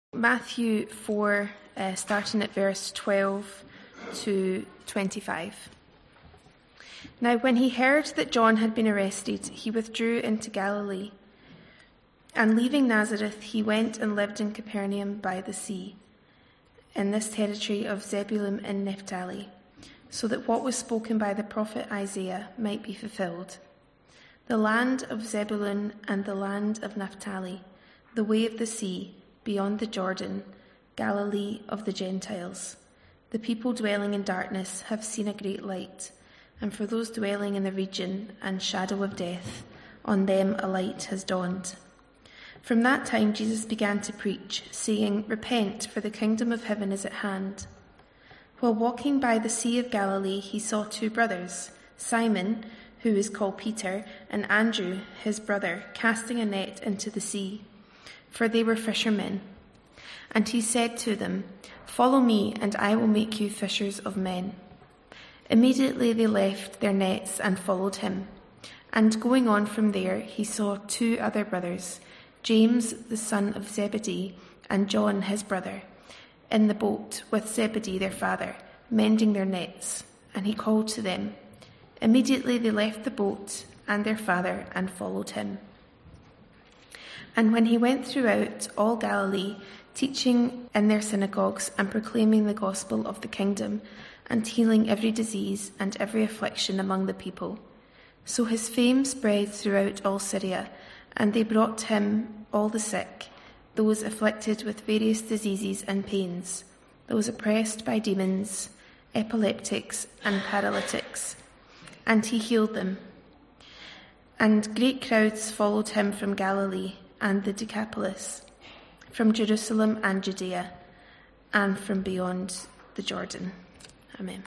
Matthew 4, starting at verse 12 to 25. Now, when he heard that John had been arrested, he withdrew into Galilee. And leaving Nazareth, he went and lived in Capernaum by the sea, in this territory of Zebulun and Naphtali, so that what was spoken by the prophet Isaiah might be fulfilled. The land of Zebulun and the land of Naphtali, the way of the sea, beyond the Jordan, Galilee of the Gentiles. The people dwelling in darkness have seen a great light, and for those dwelling in the region and shadow of death, on them a light has dawned. From that time Jesus began to preach, saying, "Repent, for the kingdom of heaven is at hand." While walking by the Sea of Galilee, he saw two brothers, Simon, who is called Peter, and Andrew, his brother, casting a net into the sea, for they were fishermen. And he said to them, "Follow me, and I will make you fishers of men." Immediately they left their nets and followed him. And going on from there, he saw two other brothers, James the son of Zebedee, and John his brother, in the boat with Zebedee their father, mending their nets. And he called to them. Immediately they left the boat and their father and followed him. And when he went throughout all Galilee, teaching in their synagogues and proclaiming the gospel of the kingdom, and healing every disease and every affliction among the people. So his fame spread throughout all Syria, and they brought to him all the sick, those afflicted with various diseases and pains, those oppressed by demons, epileptics and paralytics, and he healed them. And great crowds followed him from Galilee and the Decapolis, from Jerusalem and Judea, and from beyond the Jordan. Amen.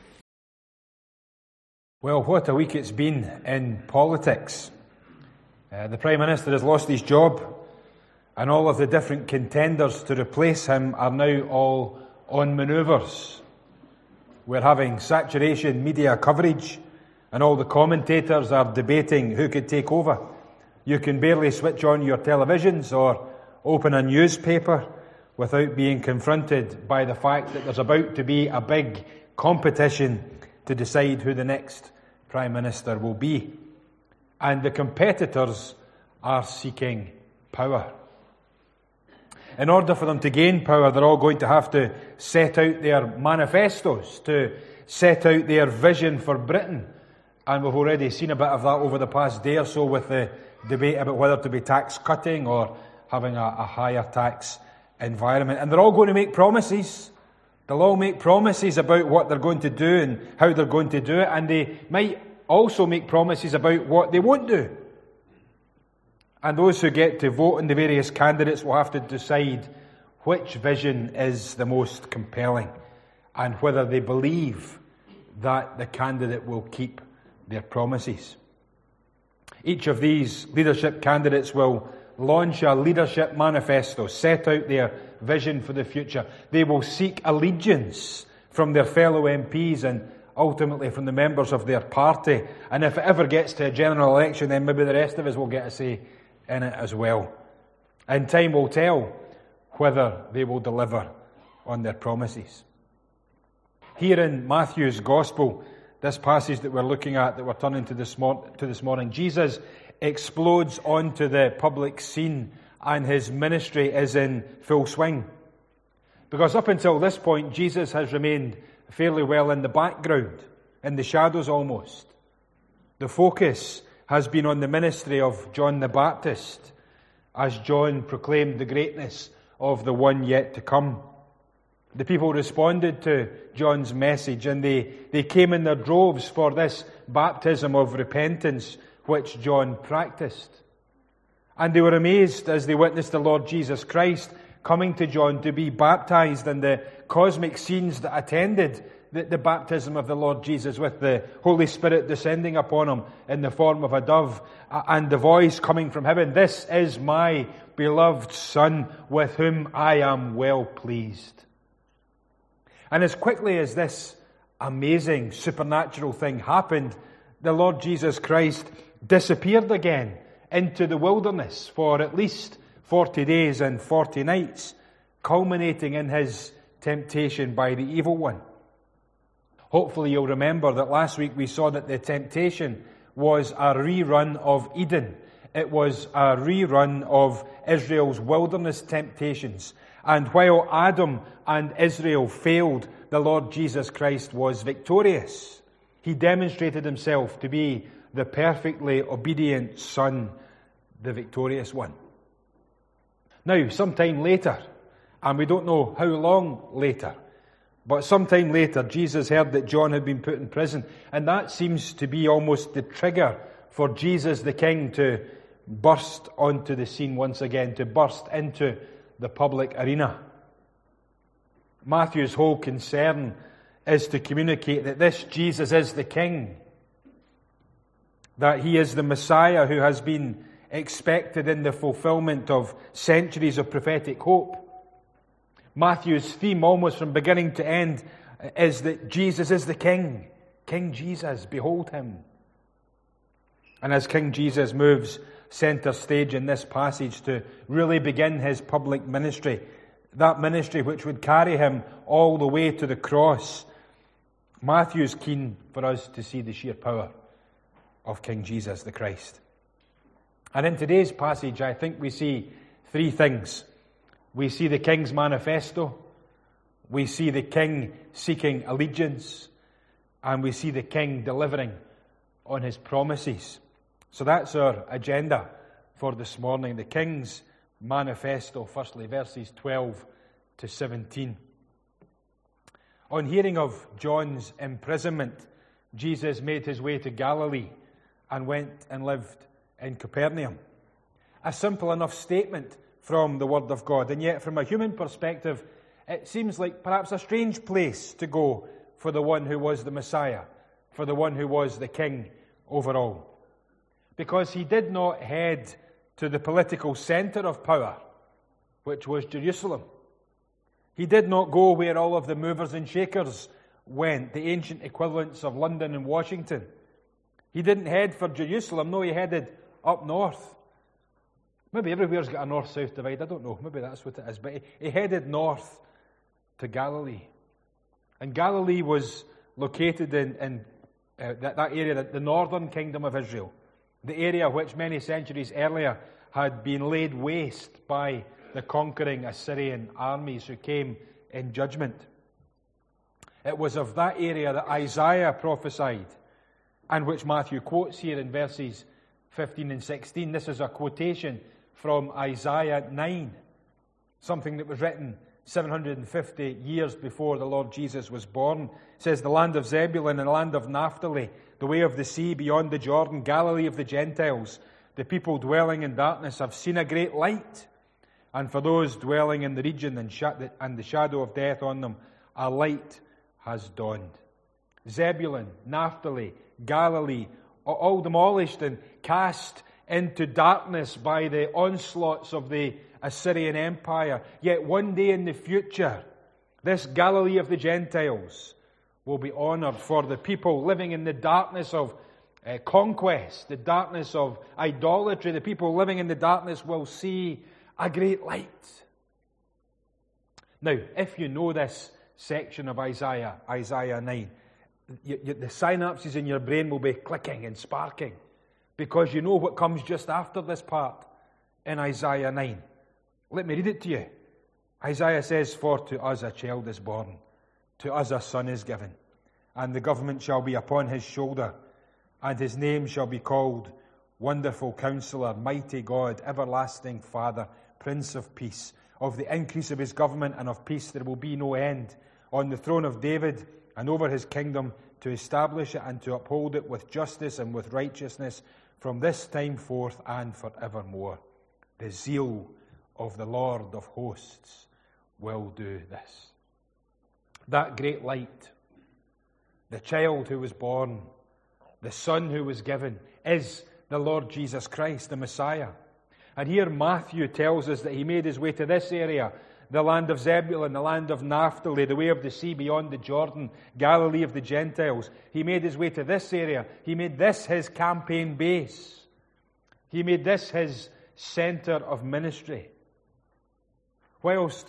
Well, what a week it's been in politics. The Prime Minister has lost his job, and all of the different contenders to replace him are now all on manoeuvres. We're having saturation media coverage, and all the commentators are debating who could take over. You can barely switch on your televisions or open a newspaper without being confronted by the fact that there's about to be a big competition to decide who the next Prime Minister will be. And the competitors are seeking power. In order for them to gain power, they're all going to have to set out their manifestos, to set out their vision for Britain. And we've already seen a bit of that over the past day or so with the debate about whether to be tax cutting or having a higher tax environment. And they're all going to make promises. They'll all make promises about what they're going to do and how they're going to do it. And they might also make promises about what they won't do. And those who get to vote on the various candidates will have to decide which vision is the most compelling and whether they believe that the candidate will keep their promises. Each of these leadership candidates will launch a leadership manifesto, set out their vision for the future. They will seek allegiance from their fellow MPs and ultimately from the members of their party. And if it ever gets to a general election, then maybe the rest of us will get a say in it as well. And time will tell whether they will deliver on their promises. Here in Matthew's Gospel, this passage that we're looking at, that we're turning to this morning, Jesus explodes onto the public scene and his ministry is in full swing. Because up until this point, Jesus has remained fairly well in the background, in the shadows almost. The focus has been on the ministry of John the Baptist, as John proclaimed the greatness of the one yet to come. The people responded to John's message, and they came in their droves for this baptism of repentance which John practiced. And they were amazed as they witnessed the Lord Jesus Christ coming to John to be baptized, and the cosmic scenes that attended the baptism of the Lord Jesus, with the Holy Spirit descending upon him in the form of a dove, and the voice coming from heaven, "This is my beloved Son, with whom I am well pleased." And as quickly as this amazing supernatural thing happened, the Lord Jesus Christ disappeared again into the wilderness for at least 40 days and 40 nights, culminating in his temptation by the evil one. Hopefully you'll remember that last week we saw that the temptation was a rerun of Eden. It was a rerun of Israel's wilderness temptations. And while Adam and Israel failed, the Lord Jesus Christ was victorious. He demonstrated himself to be the perfectly obedient Son, the victorious one. Now, sometime later, and we don't know how long later, but sometime later, Jesus heard that John had been put in prison, and that seems to be almost the trigger for Jesus the King to burst onto the scene once again, to burst into the public arena. Matthew's whole concern is to communicate that this Jesus is the King, that he is the Messiah who has been expected in the fulfillment of centuries of prophetic hope. Matthew's theme, almost from beginning to end, is that Jesus is the King. King Jesus, behold him. And as King Jesus moves center stage in this passage to really begin his public ministry, that ministry which would carry him all the way to the cross, Matthew's keen for us to see the sheer power of King Jesus the Christ. And in today's passage, I think we see three things. We see the King's manifesto, we see the King seeking allegiance, and we see the King delivering on his promises. So that's our agenda for this morning. The King's manifesto, firstly, verses 12 to 17. On hearing of John's imprisonment, Jesus made his way to Galilee and went and lived in Capernaum. A simple enough statement from the Word of God, and yet from a human perspective, it seems like perhaps a strange place to go for the one who was the Messiah, for the one who was the King over all. Because he did not head to the political center of power, which was Jerusalem. He did not go where all of the movers and shakers went, the ancient equivalents of London and Washington. He didn't head for Jerusalem, no, he headed up north. Maybe everywhere's got a north-south divide, I don't know, maybe that's what it is. But he headed north to Galilee. And Galilee was located in that area, the northern kingdom of Israel. The area which many centuries earlier had been laid waste by the conquering Assyrian armies who came in judgment. It was of that area that Isaiah prophesied, and which Matthew quotes here in verses 15 and 16. This is a quotation from Isaiah 9, something that was written 750 years before the Lord Jesus was born. It says, "The land of Zebulun and the land of Naphtali, the way of the sea beyond the Jordan, Galilee of the Gentiles, the people dwelling in darkness have seen a great light. And for those dwelling in the region and the shadow of death on them, a light has dawned." Zebulun, Naphtali, Galilee, all demolished and cast into darkness by the onslaughts of the Assyrian Empire. Yet one day in the future, this Galilee of the Gentiles will be honored, for the people living in the darkness of conquest, the darkness of idolatry. The people living in the darkness will see a great light. Now, if you know this section of Isaiah 9, the synapses in your brain will be clicking and sparking, because you know what comes just after this part in Isaiah 9. Let me read it to you. Isaiah says, "For to us a child is born, to us a son is given, and the government shall be upon his shoulder, and his name shall be called Wonderful Counselor, Mighty God, Everlasting Father, Prince of Peace. Of the increase of his government and of peace there will be no end, on the throne of David and over his kingdom, to establish it and to uphold it with justice and with righteousness from this time forth and forevermore. The zeal of the Lord of hosts will do this." That great light, the child who was born, the son who was given, is the Lord Jesus Christ, the Messiah. And here Matthew tells us that he made his way to this area, the land of Zebulun, the land of Naphtali, the way of the sea beyond the Jordan, Galilee of the Gentiles. He made his way to this area. He made this his campaign base. He made this his center of ministry. Whilst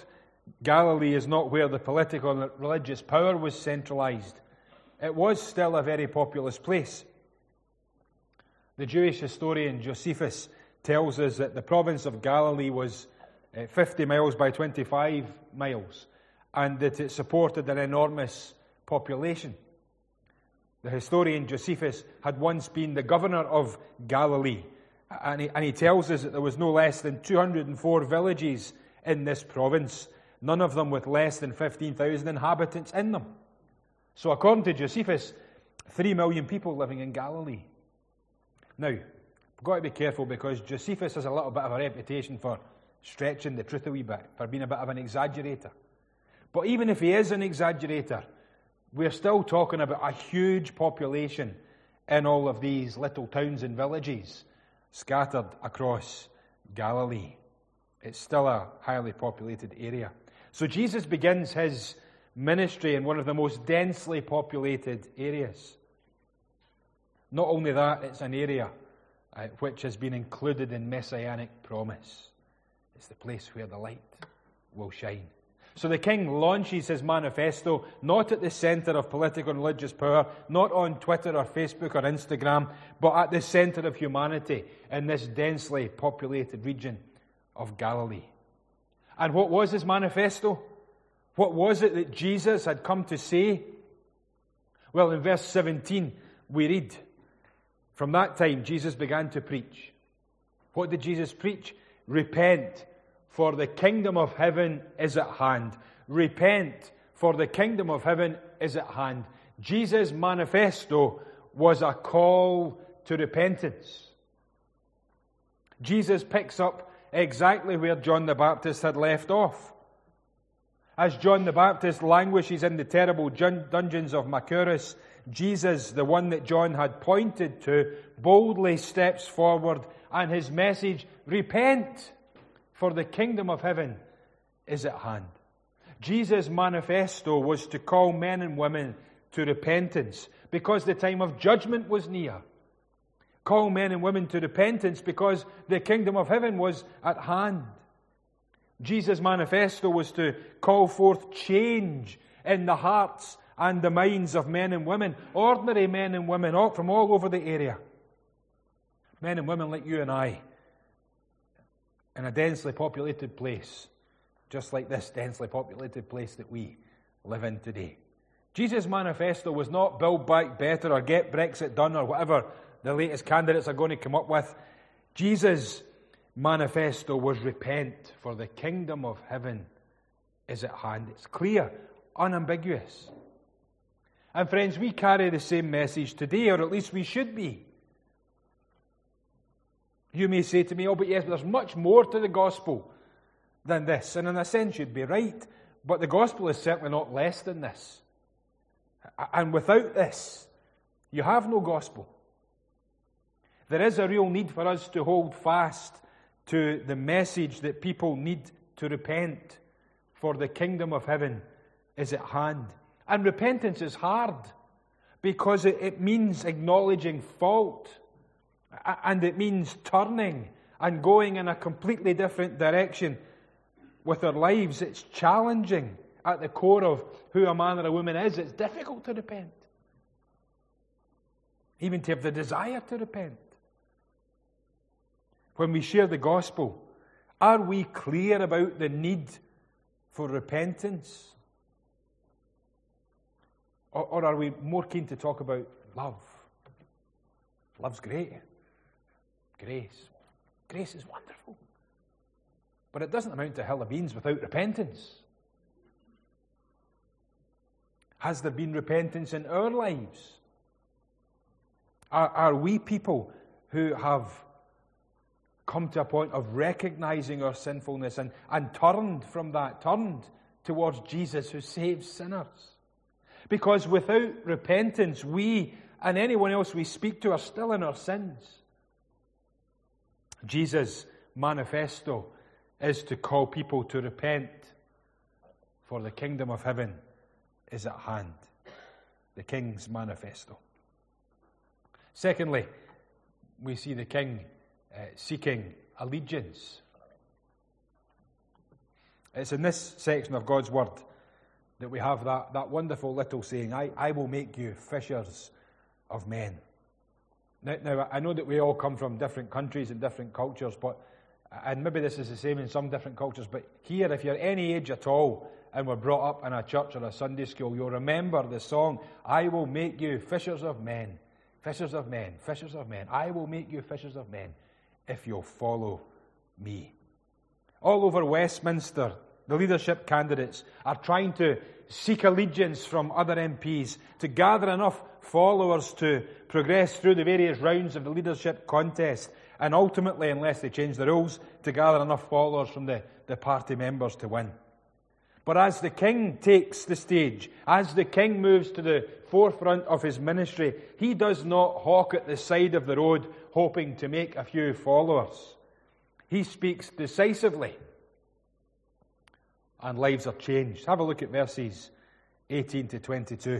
Galilee is not where the political and religious power was centralized. It was still a very populous place. The Jewish historian Josephus tells us that the province of Galilee was 50 miles by 25 miles, and that it supported an enormous population. The historian Josephus had once been the governor of Galilee, and he tells us that there was no less than 204 villages in this province, none of them with less than 15,000 inhabitants in them. So according to Josephus, 3 million people living in Galilee. Now, we've got to be careful because Josephus has a little bit of a reputation for stretching the truth a wee bit, for being a bit of an exaggerator. But even if he is an exaggerator, we're still talking about a huge population in all of these little towns and villages scattered across Galilee. It's still a highly populated area. So Jesus begins his ministry in one of the most densely populated areas. Not only that, it's an area which has been included in messianic promise. It's the place where the light will shine. So the king launches his manifesto not at the center of political and religious power, not on Twitter or Facebook or Instagram, but at the center of humanity in this densely populated region of Galilee. And what was his manifesto? What was it that Jesus had come to say? Well, in verse 17, we read, from that time Jesus began to preach. What did Jesus preach? Repent, for the kingdom of heaven is at hand. Repent, for the kingdom of heaven is at hand. Jesus' manifesto was a call to repentance. Jesus picks up exactly where John the Baptist had left off. As John the Baptist languishes in the terrible dungeons of Machaerus, Jesus, the one that John had pointed to, boldly steps forward, and his message, repent, for the kingdom of heaven is at hand. Jesus' manifesto was to call men and women to repentance because the time of judgment was near. Call men and women to repentance because the kingdom of heaven was at hand. Jesus' manifesto was to call forth change in the hearts and the minds of men and women, ordinary men and women from all over the area. Men and women like you and I, in a densely populated place, just like this densely populated place that we live in today. Jesus' manifesto was not build back better or get Brexit done or whatever the latest candidates are going to come up with. Jesus' manifesto was repent, for the kingdom of heaven is at hand. It's clear, unambiguous. And friends, we carry the same message today, or at least we should be. You may say to me, oh, but yes, but there's much more to the gospel than this. And in a sense, you'd be right. But the gospel is certainly not less than this. And without this, you have no gospel. There is a real need for us to hold fast to the message that people need to repent, for the kingdom of heaven is at hand. And repentance is hard because it means acknowledging fault, and it means turning and going in a completely different direction with our lives. It's challenging at the core of who a man or a woman is. It's difficult to repent, even to have the desire to repent. When we share the gospel, are we clear about the need for repentance? Or are we more keen to talk about love? Love's great. Grace. Grace is wonderful. But it doesn't amount to a hill of beans without repentance. Has there been repentance in our lives? Are we people who have come to a point of recognizing our sinfulness and turned from that, turned towards Jesus who saves sinners? Because without repentance, we and anyone else we speak to are still in our sins. Jesus' manifesto is to call people to repent, for the kingdom of heaven is at hand. The king's manifesto. Secondly, we see the king seeking allegiance. It's in this section of God's Word that we have that wonderful little saying, I will make you fishers of men. Now, I know that we all come from different countries and different cultures, and maybe this is the same in some different cultures, but here, if you're any age at all, and were brought up in a church or a Sunday school, you'll remember the song, I will make you fishers of men, fishers of men, fishers of men. I will make you fishers of men if you'll follow me. All over Westminster, the leadership candidates are trying to seek allegiance from other MPs to gather enough followers to progress through the various rounds of the leadership contest, and ultimately, unless they change the rules, to gather enough followers from the party members to win. But as the king takes the stage, as the king moves to the forefront of his ministry, he does not hawk at the side of the road hoping to make a few followers. He speaks decisively, and lives are changed. Have a look at verses 18 to 22.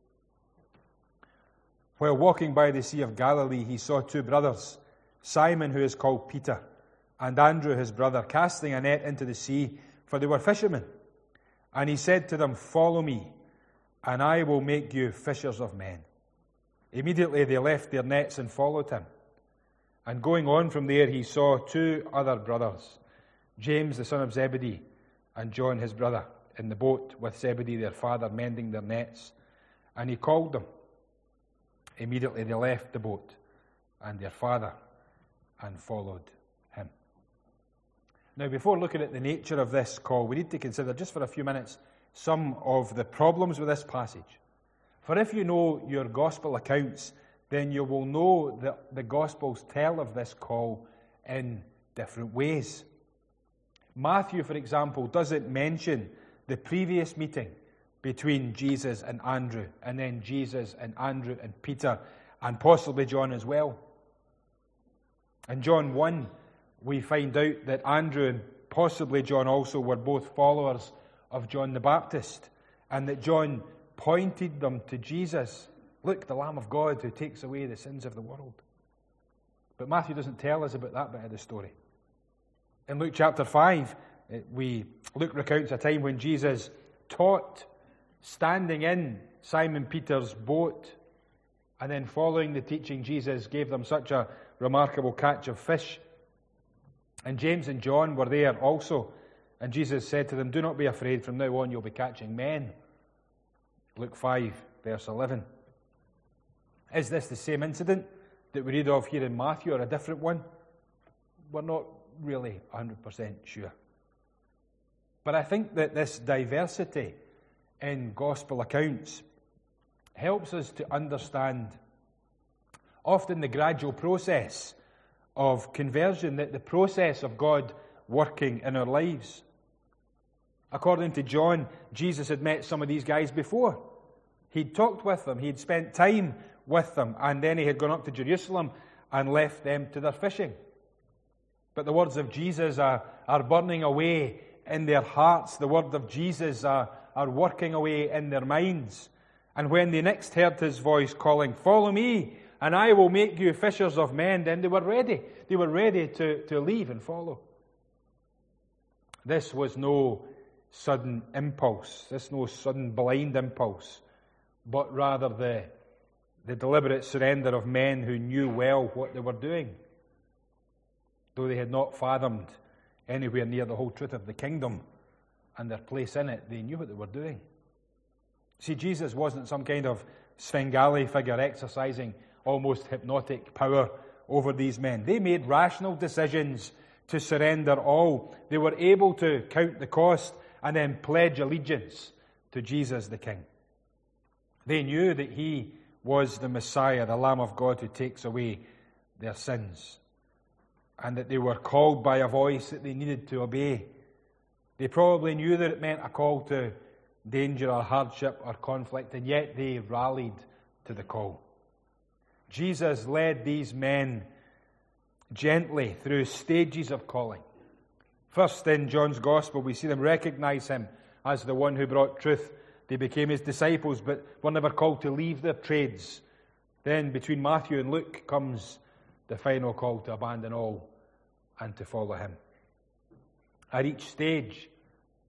While walking by the Sea of Galilee, he saw two brothers, Simon, who is called Peter, and Andrew, his brother, casting a net into the sea, for they were fishermen. And he said to them, follow me, and I will make you fishers of men. Immediately they left their nets and followed him. And going on from there, he saw two other brothers, James the son of Zebedee, and John his brother, in the boat with Zebedee their father, mending their nets. And he called them. Immediately they left the boat and their father and followed him. Now, before looking at the nature of this call, we need to consider, just for a few minutes, some of the problems with this passage. For if you know your gospel accounts, then you will know that the Gospels tell of this call in different ways. Matthew, for example, doesn't mention the previous meeting between Jesus and Andrew, and then Jesus and Andrew and Peter, and possibly John as well. In John 1, we find out that Andrew and possibly John also were both followers of John the Baptist, and that John pointed them to Jesus. Look, the Lamb of God who takes away the sins of the world. But Matthew doesn't tell us about that bit of the story. In Luke chapter 5, Luke recounts a time when Jesus taught, standing in Simon Peter's boat, and then following the teaching, Jesus gave them such a remarkable catch of fish. And James and John were there also, and Jesus said to them, do not be afraid, from now on you'll be catching men. Luke 5, verse 11. Is this the same incident that we read of here in Matthew, or a different one? We're not really 100% sure. But I think that this diversity in gospel accounts helps us to understand often the gradual process of conversion, that the process of God working in our lives. According to John, Jesus had met some of these guys before. He'd talked with them, he'd spent time with them, and then he had gone up to Jerusalem and left them to their fishing. But the words of Jesus are burning away in their hearts. The word of Jesus are working away in their minds. And when they next heard his voice calling, follow me, and I will make you fishers of men, then they were ready. They were ready to leave and follow. This was no sudden impulse. This no sudden blind impulse, but rather the deliberate surrender of men who knew well what they were doing. Though they had not fathomed anywhere near the whole truth of the kingdom and their place in it, they knew what they were doing. See, Jesus wasn't some kind of Svengali figure exercising almost hypnotic power over these men. They made rational decisions to surrender all. They were able to count the cost and then pledge allegiance to Jesus the King. They knew that he was the Messiah, the Lamb of God who takes away their sins, and that they were called by a voice that they needed to obey. They probably knew that it meant a call to danger or hardship or conflict, and yet they rallied to the call. Jesus led these men gently through stages of calling. First, in John's Gospel, we see them recognize him as the one who brought truth. They became his disciples, but were never called to leave their trades. Then, between Matthew and Luke, comes the final call to abandon all and to follow him. At each stage,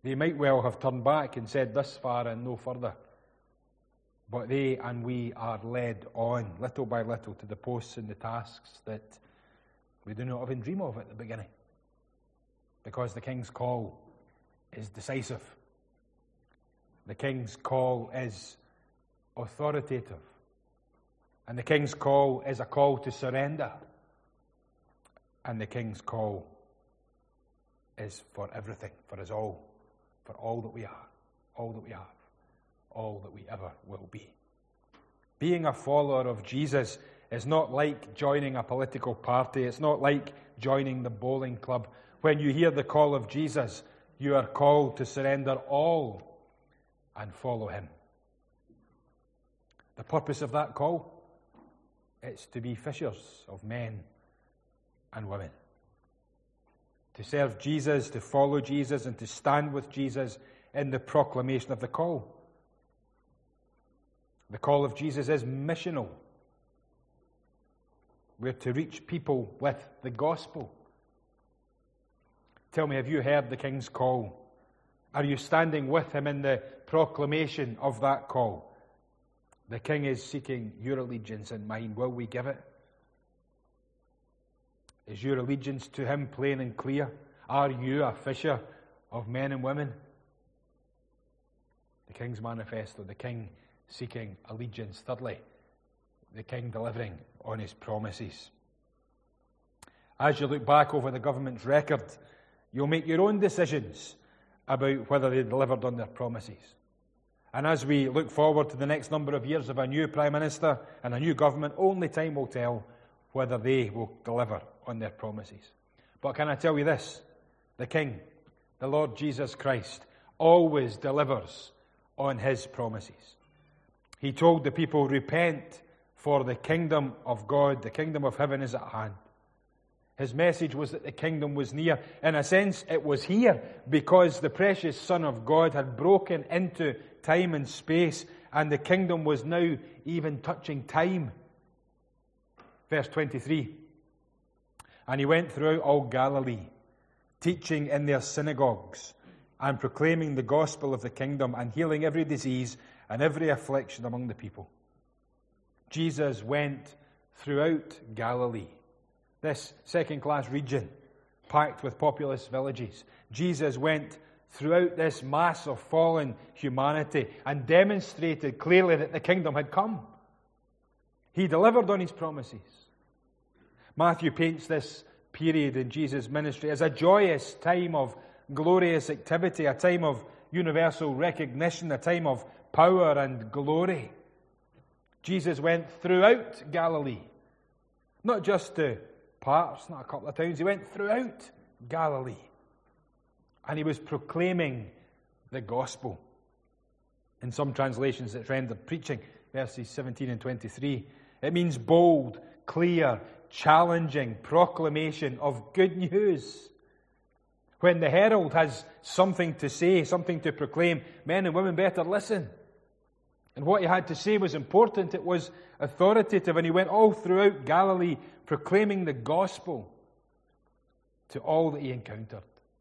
They might well have turned back and said, "This far and no further." But they and we are led on, little by little, to the posts and the tasks that we do not even dream of at the beginning. Because the King's call is decisive. The King's call is authoritative. And the King's call is a call to surrender. And the King's call is for everything, for us all, for all that we are, all that we have, all that we ever will be. Being a follower of Jesus is not like joining a political party. It's not like joining the bowling club. When you hear the call of Jesus, you are called to surrender all and follow him. The purpose of that call? It's to be fishers of men and women. To serve Jesus, to follow Jesus, and to stand with Jesus in the proclamation of the call. The call of Jesus is missional. We're to reach people with the gospel. Tell me, have you heard the King's call? Are you standing with him in the proclamation of that call? The King is seeking your allegiance and mine. Will we give it? Is your allegiance to him plain and clear? Are you a fisher of men and women? The King's manifesto, the King seeking allegiance. Thirdly, the King delivering on his promises. As you look back over the government's record, you'll make your own decisions about whether they delivered on their promises. And as we look forward to the next number of years of a new Prime Minister and a new government, only time will tell whether they will deliver on their promises. But can I tell you this? The King, the Lord Jesus Christ, always delivers on his promises. He told the people, "Repent, for the kingdom of God, the kingdom of heaven is at hand." His message was that the kingdom was near. In a sense, it was here because the precious Son of God had broken into time and space, and the kingdom was now even touching time. Verse 23, "And he went throughout all Galilee, teaching in their synagogues, and proclaiming the gospel of the kingdom, and healing every disease and every affliction among the people." Jesus went throughout Galilee, this second-class region packed with populous villages. Jesus went throughout this mass of fallen humanity and demonstrated clearly that the kingdom had come. He delivered on his promises. Matthew paints this period in Jesus' ministry as a joyous time of glorious activity, a time of universal recognition, a time of power and glory. Jesus went throughout Galilee, not just to parts, not a couple of towns. He went throughout Galilee. And he was proclaiming the gospel. In some translations it's rendered preaching, verses 17 and 23. It means bold, clear, challenging proclamation of good news. When the herald has something to say, something to proclaim, men and women better listen. And what he had to say was important. It was authoritative. And he went all throughout Galilee proclaiming the gospel to all that he encountered.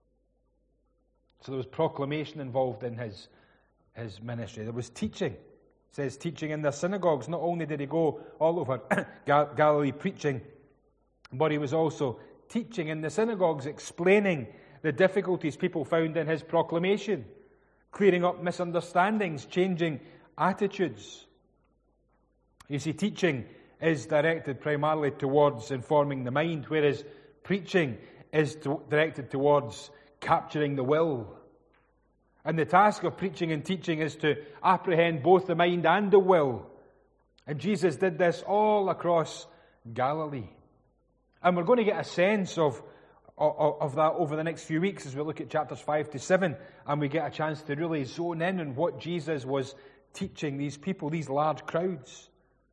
So there was proclamation involved in his ministry. There was teaching. It says teaching in their synagogues. Not only did he go all over Galilee preaching, but he was also teaching in the synagogues, explaining the difficulties people found in his proclamation, clearing up misunderstandings, changing attitudes. You see, teaching is directed primarily towards informing the mind, whereas preaching is directed towards capturing the will. And the task of preaching and teaching is to apprehend both the mind and the will. And Jesus did this all across Galilee. And we're going to get a sense of that over the next few weeks as we look at chapters 5 to 7, and we get a chance to really zone in on what Jesus was teaching these people, these large crowds.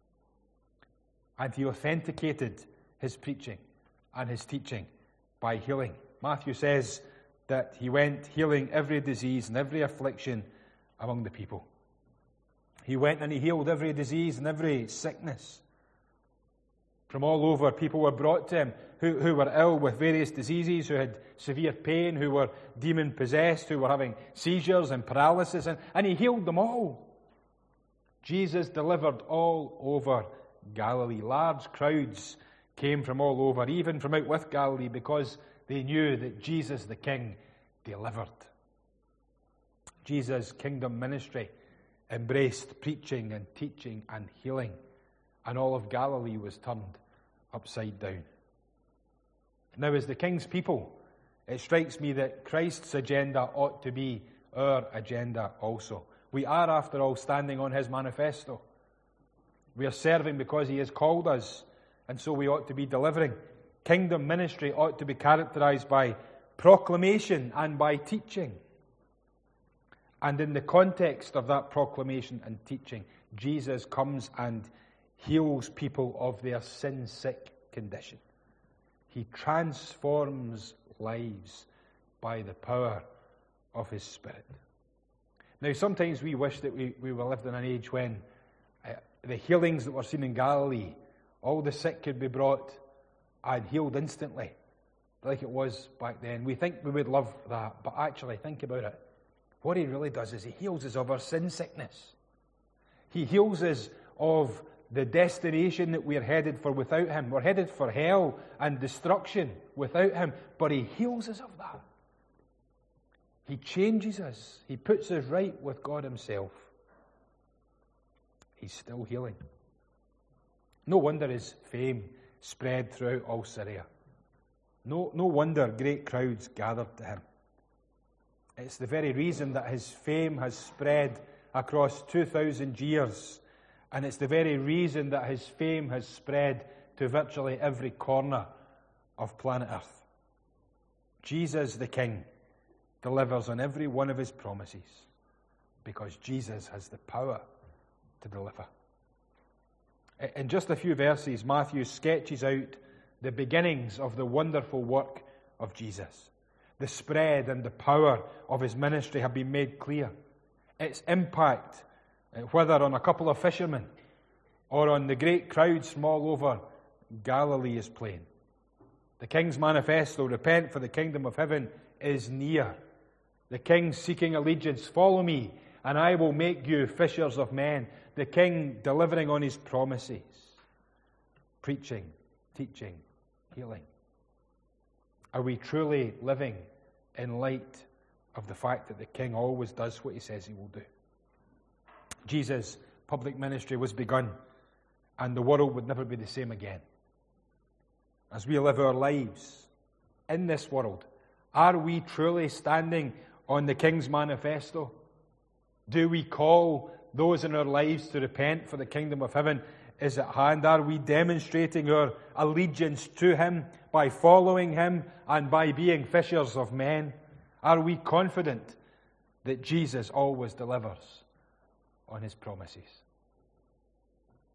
And he authenticated his preaching and his teaching by healing. Matthew says that he went healing every disease and every affliction among the people. He went and he healed every disease and every sickness. From all over, people were brought to him who were ill with various diseases, who had severe pain, who were demon-possessed, who were having seizures and paralysis, and he healed them all. Jesus delivered all over Galilee. Large crowds came from all over, even from out with Galilee, because they knew that Jesus the King delivered. Jesus' kingdom ministry embraced preaching and teaching and healing, and all of Galilee was turned upside down. Now, as the King's people, it strikes me that Christ's agenda ought to be our agenda also. We are, after all, standing on his manifesto. We are serving because he has called us, and so we ought to be delivering. Kingdom ministry ought to be characterized by proclamation and by teaching. And in the context of that proclamation and teaching, Jesus comes and heals people of their sin-sick condition. He transforms lives by the power of his Spirit. Now, sometimes we wish that we lived in an age when the healings that were seen in Galilee, all the sick could be brought and healed instantly, like it was back then. We think we would love that, but actually, think about it. What he really does is he heals us of our sin sickness. He heals us of the destination that we're headed for without him. We're headed for hell and destruction without him, but he heals us of that. He changes us. He puts us right with God himself. He's still healing. No wonder his fame spread throughout all Syria. No wonder great crowds gathered to him. It's the very reason that his fame has spread across 2,000 years. And it's the very reason that his fame has spread to virtually every corner of planet Earth. Jesus the King delivers on every one of his promises because Jesus has the power to deliver. In just a few verses, Matthew sketches out the beginnings of the wonderful work of Jesus. The spread and the power of his ministry have been made clear. Its impact, whether on a couple of fishermen or on the great crowds from all over Galilee, is plain. The King's manifesto, repent for the kingdom of heaven, is near. The King seeking allegiance, follow me, and I will make you fishers of men. The King delivering on his promises, preaching, teaching, healing. Are we truly living in light of the fact that the King always does what he says he will do? Jesus' public ministry was begun, and the world would never be the same again. As we live our lives in this world, are we truly standing on the King's manifesto? Do we call those in our lives to repent, for the kingdom of heaven is at hand? Are we demonstrating our allegiance to him by following him and by being fishers of men? Are we confident that Jesus always delivers on his promises?